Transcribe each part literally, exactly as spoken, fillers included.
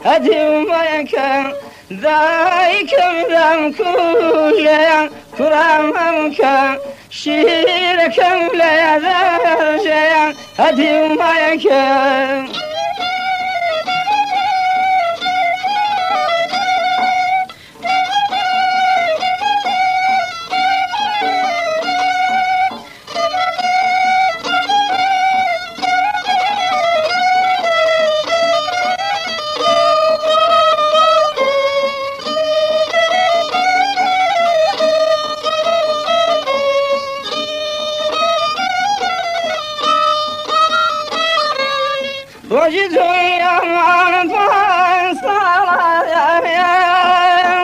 أديمك ذاك مدام كوجا كرامك شيرك لا ذا أديمك وجد يوم فانصار يا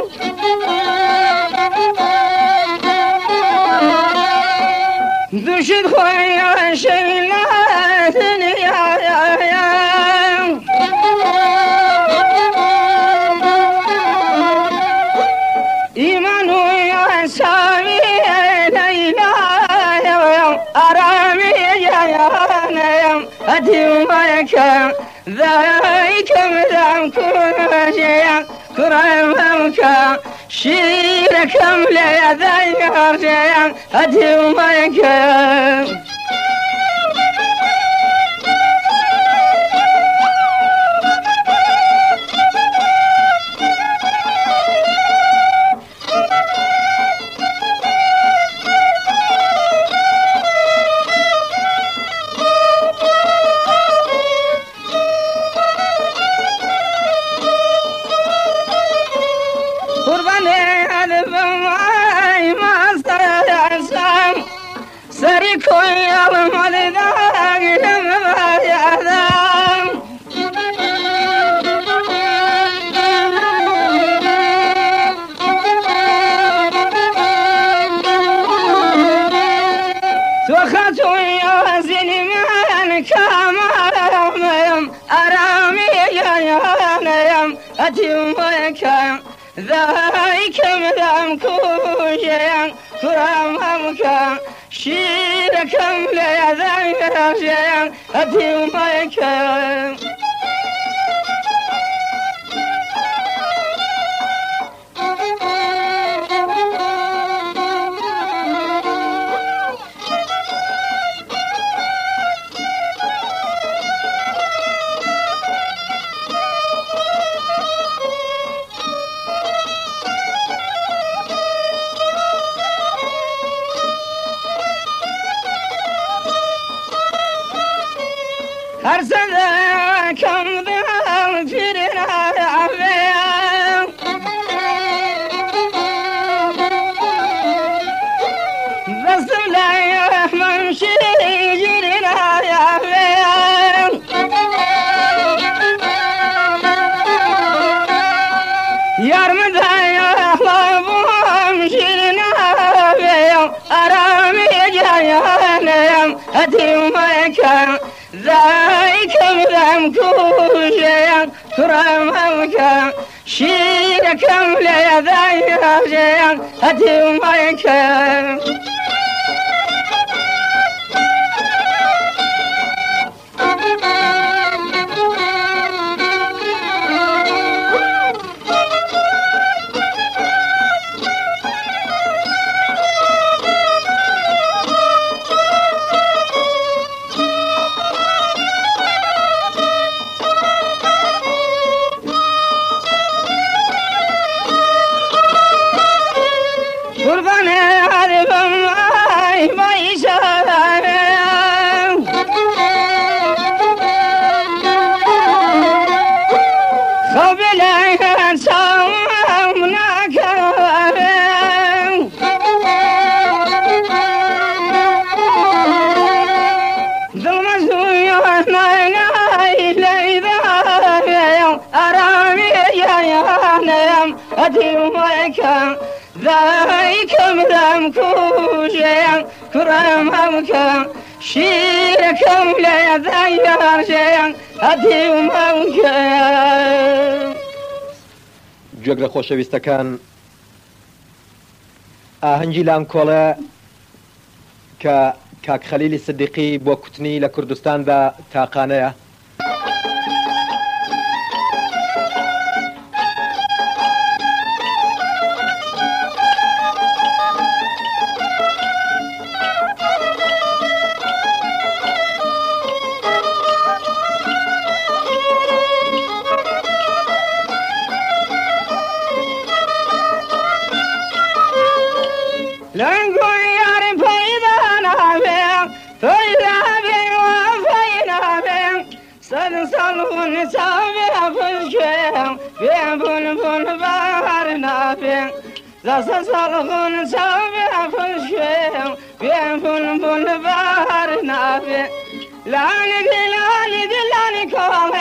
دشد خويا شيلاتني يا يا إيمان يا سامي ليلى يا أرامي يا يا أديمك ذاك مدام كوجا كرامك شيرك لا ذا أديمك سريكو يا المدداق لما يأذان توخاتو يا زلمان كامام أرامي يا يانيام أتيمك ذاك مدام كوجا كرامك شيرك لا ذا أتيمك أرسل كم ذا فينا عفيا بس لا من شيء جرنا عفيا يا رمضا يا الله شيرنا عفيا أرامي جايا نيم أتيمك ذاك مدام كوجا كرامك شيرك لا ذا أتيمك قربان عرب ماي ما يشاء خبل سامناك ظلم زويا ناي ليذا أرامي يا يا نيم أديمك ذاك مدام كوجا كرامك شيرك لا ذا أديمك گوێگرە خۆشەویستەکان ئاهەنگی لام کۆڵە کە کاک خەلیلی سدیقی بۆ کوتنی لە کوردستاندا تاقانەیە زاد سالون چاوی پشکم بیم بون بون بهر نفیم زاد سالون چاوی پشکم بیم بون بون بهر نفیم لانی دی لانی دی لانی کام